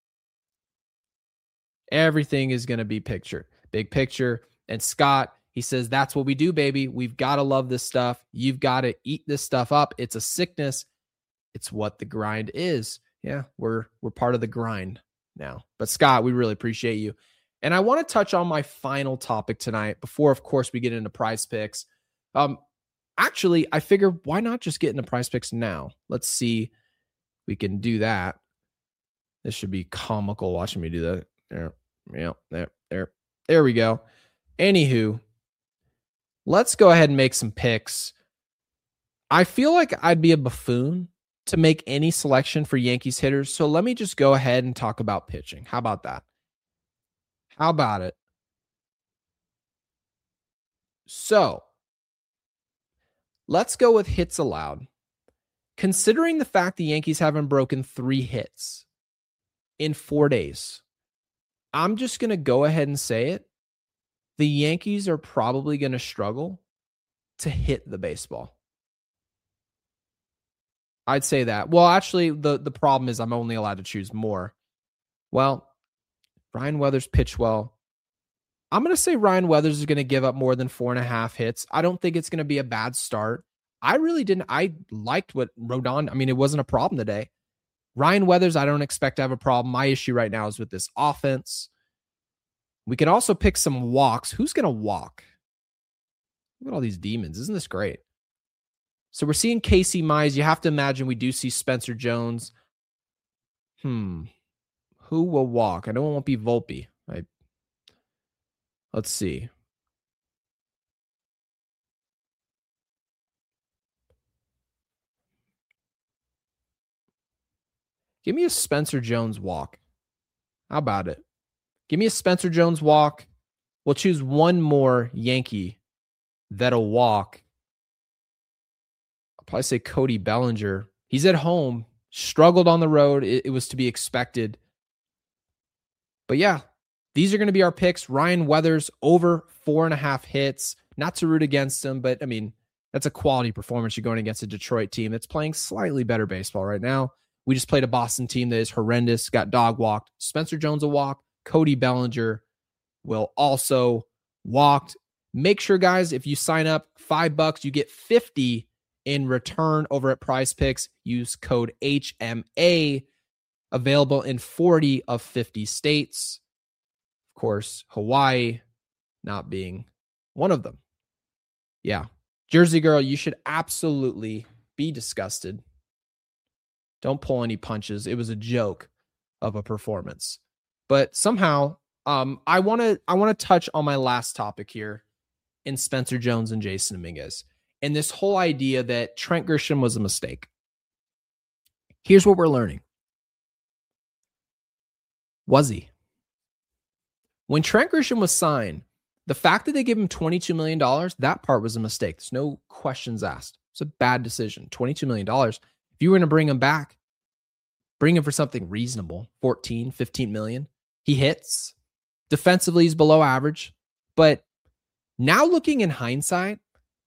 Everything is going to be picture, big picture. And Scott, he says, that's what we do, baby. We've got to love this stuff. You've got to eat this stuff up. It's a sickness. It's what the grind is. Yeah, we're we're part of the grind now. But Scott, we really appreciate you. And I want to touch on my final topic tonight before, of course, we get into Prize Picks. Um, actually, I figure why not just get into Prize Picks now? Let's see if we can do that. This should be comical watching me do that. There, yeah, there, there, there we go. Anywho, let's go ahead and make some picks. I feel like I'd be a buffoon to make any selection for Yankees hitters, so let me just go ahead and talk about pitching. How about that? How about it? So, let's go with hits allowed. Considering the fact the Yankees haven't broken three hits in four days, I'm just going to go ahead and say it. The Yankees are probably going to struggle to hit the baseball. I'd say that. Well, actually, the, the problem is I'm only allowed to choose more. Well, Ryan Weathers pitched well. I'm going to say Ryan Weathers is going to give up more than four and a half hits. I don't think it's going to be a bad start. I really didn't. I liked what Rodon. I mean, it wasn't a problem today. Ryan Weathers, I don't expect to have a problem. My issue right now is with this offense. We can also pick some walks. Who's going to walk? Look at all these demons. Isn't this great? So we're seeing Casey Mize. You have to imagine we do see Spencer Jones. Hmm. Who will walk? I know it won't be Volpe. I, let's see. Give me a Spencer Jones walk. How about it? Give me a Spencer Jones walk. We'll choose one more Yankee that'll walk. I'll probably say Cody Bellinger. He's at home, struggled on the road. It, it was to be expected. But yeah, these are going to be our picks. Ryan Weathers over four and a half hits. Not to root against him, but I mean, that's a quality performance. You're going against a Detroit team that's playing slightly better baseball right now. We just played a Boston team that is horrendous, got dog walked. Spencer Jones will walk. Cody Bellinger will also walk. Make sure, guys, if you sign up five bucks, you get fifty in return over at Prize Picks. Use code H M A. Available in forty of fifty states. Of course, Hawaii not being one of them. Yeah. Jersey girl, you should absolutely be disgusted. Don't pull any punches. It was a joke of a performance. But somehow, um, I want to I want to touch on my last topic here in Spencer Jones and Jason Dominguez. And this whole idea that Trent Grisham was a mistake. Here's what we're learning. Was he? When Trent Grisham was signed, the fact that they gave him twenty-two million dollars, that part was a mistake. There's no questions asked. It's a bad decision. twenty-two million dollars. If you were going to bring him back, bring him for something reasonable, fourteen, fifteen million. He hits. Defensively, he's below average. But now looking in hindsight,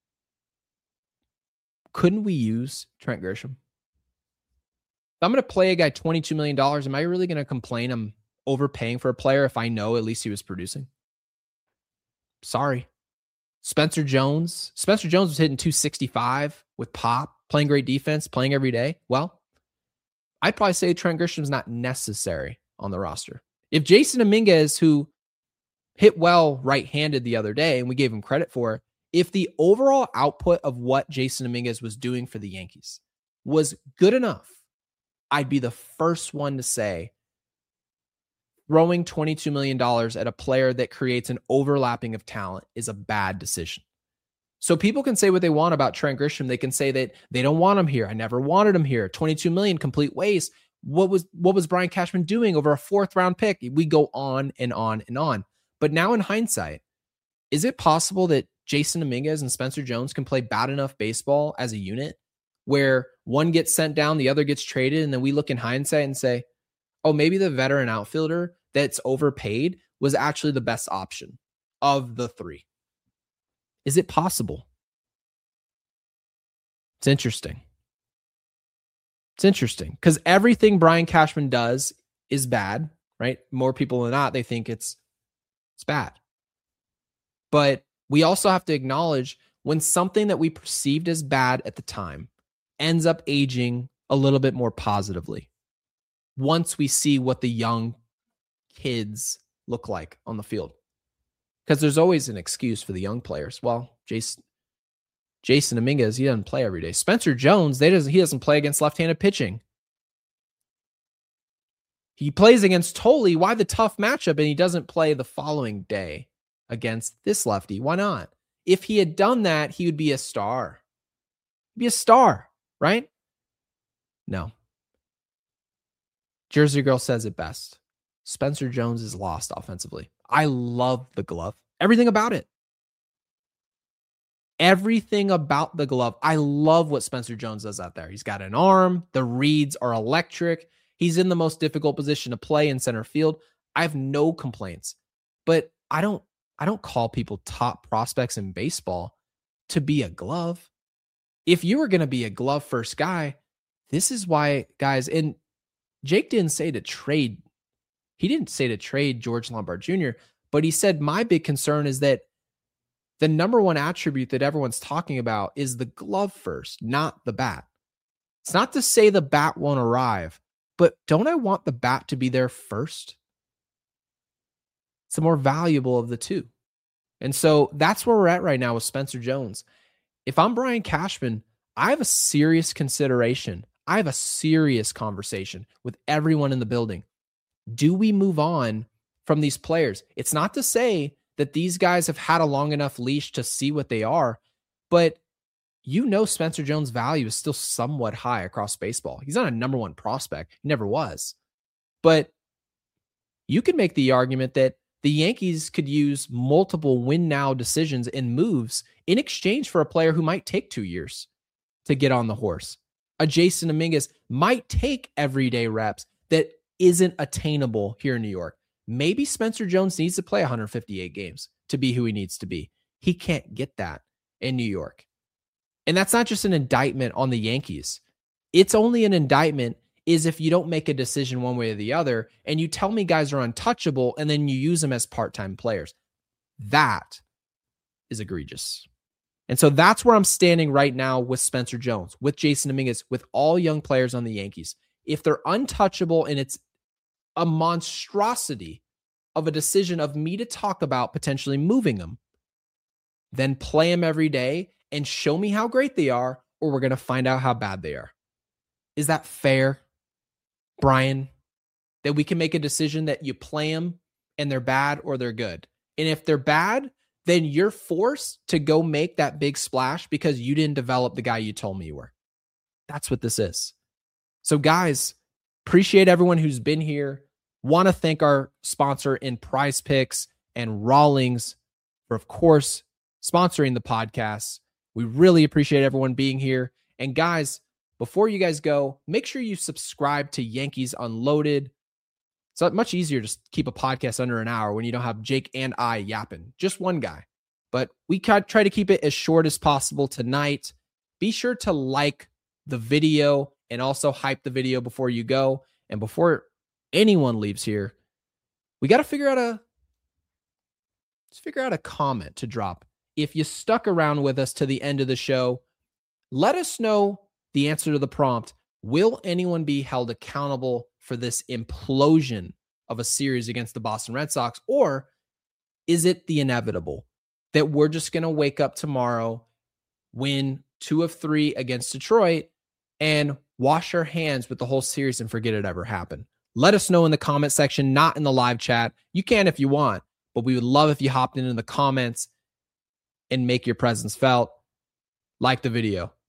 couldn't we use Trent Grisham? If I'm going to play a guy twenty-two million dollars, am I really going to complain I'm overpaying for a player if I know at least he was producing? Sorry. Spencer Jones. Spencer Jones was hitting two sixty-five with pop, playing great defense, playing every day. Well, I'd probably say Trent Grisham's not necessary on the roster. If Jason Dominguez, who hit well right-handed the other day, and we gave him credit for it, if the overall output of what Jason Dominguez was doing for the Yankees, was good enough, I'd be the first one to say throwing twenty-two million dollars at a player that creates an overlapping of talent is a bad decision. So people can say what they want about Trent Grisham. They can say that they don't want him here. I never wanted him here. twenty-two million dollars, complete waste. What was what was Brian Cashman doing over a fourth round pick? We go on and on and on. But now in hindsight, is it possible that Jason Dominguez and Spencer Jones can play bad enough baseball as a unit where one gets sent down, the other gets traded, and then we look in hindsight and say, oh, maybe the veteran outfielder that's overpaid was actually the best option of the three? Is it possible? It's interesting. It's interesting because everything Brian Cashman does is bad, right? More people than not, they think it's it's bad. But we also have to acknowledge when something that we perceived as bad at the time ends up aging a little bit more positively once we see what the young kids look like on the field. Because there's always an excuse for the young players. Well, Jason, Jason Dominguez, he doesn't play every day. Spencer Jones, they doesn't, he doesn't play against left-handed pitching. He plays against Tolley. Why the tough matchup? And he doesn't play the following day against this lefty. Why not? If he had done that, he would be a star. Be a star, right? No. Jersey Girl says it best. Spencer Jones is lost offensively. I love the glove. Everything about it. Everything about the glove. I love what Spencer Jones does out there. He's got an arm. The reads are electric. He's in the most difficult position to play in center field. I have no complaints. But I don't I don't call people top prospects in baseball to be a glove. If you were going to be a glove first guy, this is why, guys, and Jake didn't say to trade. He didn't say to trade George Lombard Junior, but he said, my big concern is that the number one attribute that everyone's talking about is the glove first, not the bat. It's not to say the bat won't arrive, but don't I want the bat to be there first? It's the more valuable of the two. And so that's where we're at right now with Spencer Jones. If I'm Brian Cashman, I have a serious consideration. I have a serious conversation with everyone in the building. Do we move on from these players? It's not to say that these guys have had a long enough leash to see what they are, but you know Spencer Jones' value is still somewhat high across baseball. He's not a number one prospect. He never was. But you could make the argument that the Yankees could use multiple win now decisions and moves in exchange for a player who might take two years to get on the horse. A Jason Dominguez might take everyday reps that isn't attainable here in New York. Maybe Spencer Jones needs to play one hundred fifty-eight games to be who he needs to be. He can't get that in New York. And that's not just an indictment on the Yankees. It's only an indictment is if you don't make a decision one way or the other and you tell me guys are untouchable and then you use them as part-time players. That is egregious. And so that's where I'm standing right now with Spencer Jones, with Jason Dominguez, with all young players on the Yankees. If they're untouchable and it's a monstrosity of a decision of me to talk about potentially moving them, then play them every day and show me how great they are, or we're going to find out how bad they are. Is that fair, Brian? That we can make a decision that you play them and they're bad or they're good. And if they're bad, then you're forced to go make that big splash because you didn't develop the guy you told me you were. That's what this is. So guys, appreciate everyone who's been here. Want to thank our sponsor in Prize Picks and Rawlings for, of course, sponsoring the podcast. We really appreciate everyone being here. And guys, before you guys go, make sure you subscribe to Yankees Unloaded. It's much easier to keep a podcast under an hour when you don't have Jake and I yapping. Just one guy. But we try to keep it as short as possible tonight. Be sure to like the video and also hype the video before you go. And before anyone leaves here, we got to figure out a let's figure out a comment to drop. If you stuck around with us to the end of the show, let us know the answer to the prompt. Will anyone be held accountable for this implosion of a series against the Boston Red Sox? Or is it the inevitable that we're just going to wake up tomorrow, win two of three against Detroit, and wash your hands with the whole series and forget it ever happened? Let us know in the comment section, not in the live chat. You can if you want, but we would love if you hopped into the comments and make your presence felt. Like the video.